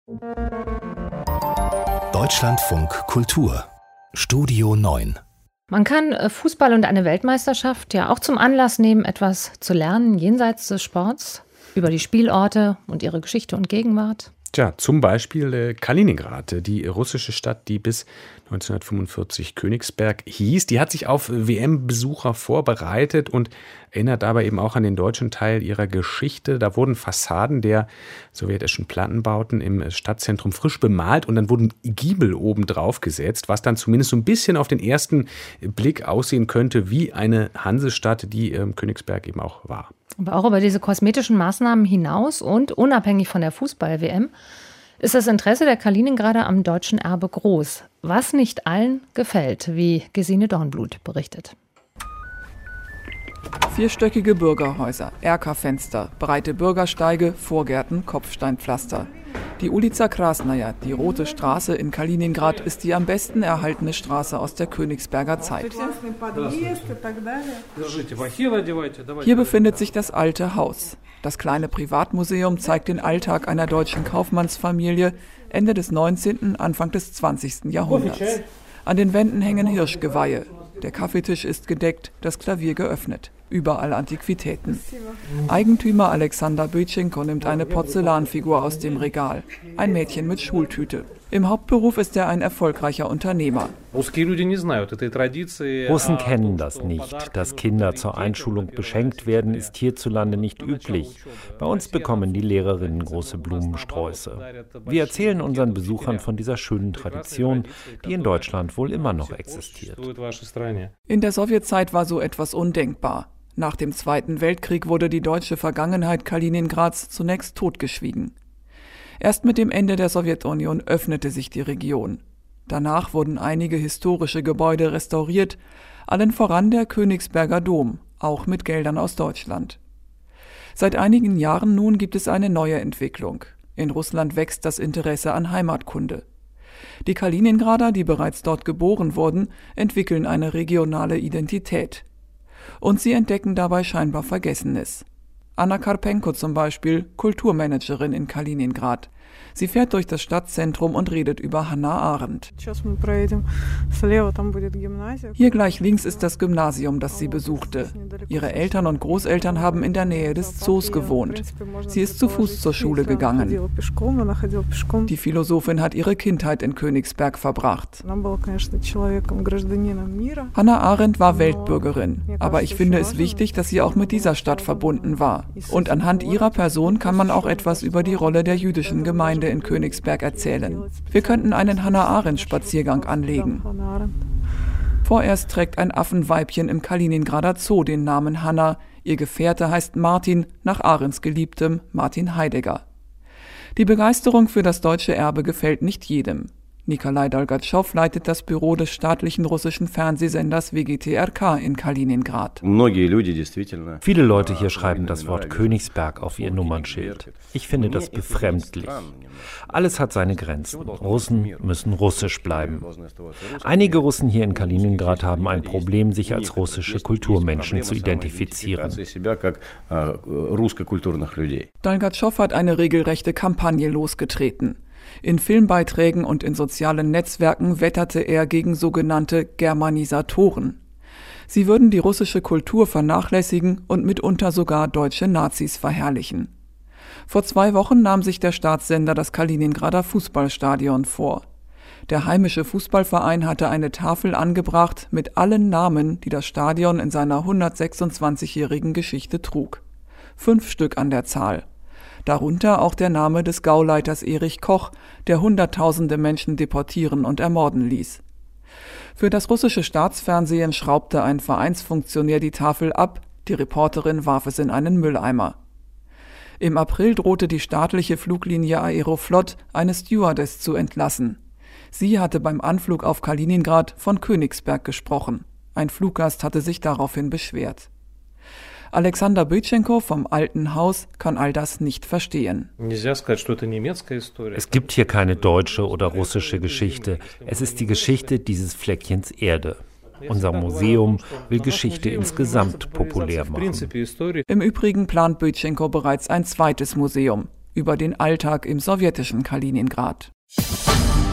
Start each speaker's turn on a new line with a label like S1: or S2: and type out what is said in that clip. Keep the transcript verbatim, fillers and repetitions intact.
S1: Deutschlandfunk Kultur Studio neun.
S2: Man kann Fußball und eine Weltmeisterschaft ja auch zum Anlass nehmen, etwas zu lernen jenseits des Sports, über die Spielorte und ihre Geschichte und Gegenwart.
S3: Tja, zum Beispiel äh, Kaliningrad, die russische Stadt, die bis neunzehnhundertfünfundvierzig Königsberg hieß. Die hat sich auf W M-Besucher vorbereitet und erinnert dabei eben auch an den deutschen Teil ihrer Geschichte. Da wurden Fassaden der sowjetischen Plattenbauten im Stadtzentrum frisch bemalt und dann wurden Giebel oben drauf gesetzt, was dann zumindest so ein bisschen auf den ersten Blick aussehen könnte wie eine Hansestadt, die äh, Königsberg eben auch war.
S2: Aber auch über diese kosmetischen Maßnahmen hinaus und unabhängig von der Fußball-W M ist das Interesse der Kaliningrader am deutschen Erbe groß, was nicht allen gefällt, wie Gesine Dornblut berichtet.
S4: Vierstöckige Bürgerhäuser, Erkerfenster, breite Bürgersteige, Vorgärten, Kopfsteinpflaster. Die Ulica Krasnaja, die Rote Straße in Kaliningrad, ist die am besten erhaltene Straße aus der Königsberger Zeit. Hier befindet sich das Alte Haus. Das kleine Privatmuseum zeigt den Alltag einer deutschen Kaufmannsfamilie Ende des neunzehnten, Anfang des zwanzigsten Jahrhunderts. An den Wänden hängen Hirschgeweihe. Der Kaffeetisch ist gedeckt, das Klavier geöffnet. Überall Antiquitäten. Eigentümer Alexander Bytschenko nimmt eine Porzellanfigur aus dem Regal. Ein Mädchen mit Schultüte. Im Hauptberuf ist er ein erfolgreicher Unternehmer.
S5: Russen kennen das nicht. Dass Kinder zur Einschulung beschenkt werden, ist hierzulande nicht üblich. Bei uns bekommen die Lehrerinnen große Blumensträuße. Wir erzählen unseren Besuchern von dieser schönen Tradition, die in Deutschland wohl immer noch existiert.
S4: In der Sowjetzeit war so etwas undenkbar. Nach dem Zweiten Weltkrieg wurde die deutsche Vergangenheit Kaliningrads zunächst totgeschwiegen. Erst mit dem Ende der Sowjetunion öffnete sich die Region. Danach wurden einige historische Gebäude restauriert, allen voran der Königsberger Dom, auch mit Geldern aus Deutschland. Seit einigen Jahren nun gibt es eine neue Entwicklung. In Russland wächst das Interesse an Heimatkunde. Die Kaliningrader, die bereits dort geboren wurden, entwickeln eine regionale Identität. Und sie entdecken dabei scheinbar Vergessenes. Anna Karpenko zum Beispiel, Kulturmanagerin in Kaliningrad. Sie fährt durch das Stadtzentrum und redet über Hannah Arendt. Hier gleich links ist das Gymnasium, das sie besuchte. Ihre Eltern und Großeltern haben in der Nähe des Zoos gewohnt. Sie ist zu Fuß zur Schule gegangen. Die Philosophin hat ihre Kindheit in Königsberg verbracht. Hannah Arendt war Weltbürgerin, aber ich finde es wichtig, dass sie auch mit dieser Stadt verbunden war. Und anhand ihrer Person kann man auch etwas über die Rolle der jüdischen Gemeinde in Königsberg erzählen. Wir könnten einen Hannah-Arendt-Spaziergang anlegen. Vorerst trägt ein Affenweibchen im Kaliningrader Zoo den Namen Hannah. Ihr Gefährte heißt Martin, nach Arendts Geliebtem Martin Heidegger. Die Begeisterung für das deutsche Erbe gefällt nicht jedem. Nikolai Dolgatschow leitet das Büro des staatlichen russischen Fernsehsenders W G T R K in Kaliningrad.
S5: Viele Leute hier schreiben das Wort Königsberg auf ihr Nummernschild. Ich finde das befremdlich. Alles hat seine Grenzen. Russen müssen russisch bleiben. Einige Russen hier in Kaliningrad haben ein Problem, sich als russische Kulturmenschen zu identifizieren.
S4: Dolgatschow hat eine regelrechte Kampagne losgetreten. In Filmbeiträgen und in sozialen Netzwerken wetterte er gegen sogenannte Germanisatoren. Sie würden die russische Kultur vernachlässigen und mitunter sogar deutsche Nazis verherrlichen. Vor zwei Wochen nahm sich der Staatssender das Kaliningrader Fußballstadion vor. Der heimische Fußballverein hatte eine Tafel angebracht mit allen Namen, die das Stadion in seiner hundertsechsundzwanzigjährigen Geschichte trug. Fünf Stück an der Zahl. Darunter auch der Name des Gauleiters Erich Koch, der Hunderttausende Menschen deportieren und ermorden ließ. Für das russische Staatsfernsehen schraubte ein Vereinsfunktionär die Tafel ab, die Reporterin warf es in einen Mülleimer. Im April drohte die staatliche Fluglinie Aeroflot, eine Stewardess zu entlassen. Sie hatte beim Anflug auf Kaliningrad von Königsberg gesprochen. Ein Fluggast hatte sich daraufhin beschwert. Alexander Bytschenko vom Alten Haus kann all das nicht verstehen.
S5: Es gibt hier keine deutsche oder russische Geschichte. Es ist die Geschichte dieses Fleckchens Erde. Unser Museum will Geschichte insgesamt populär machen.
S4: Im Übrigen plant Bytschenko bereits ein zweites Museum. über den Alltag im sowjetischen Kaliningrad.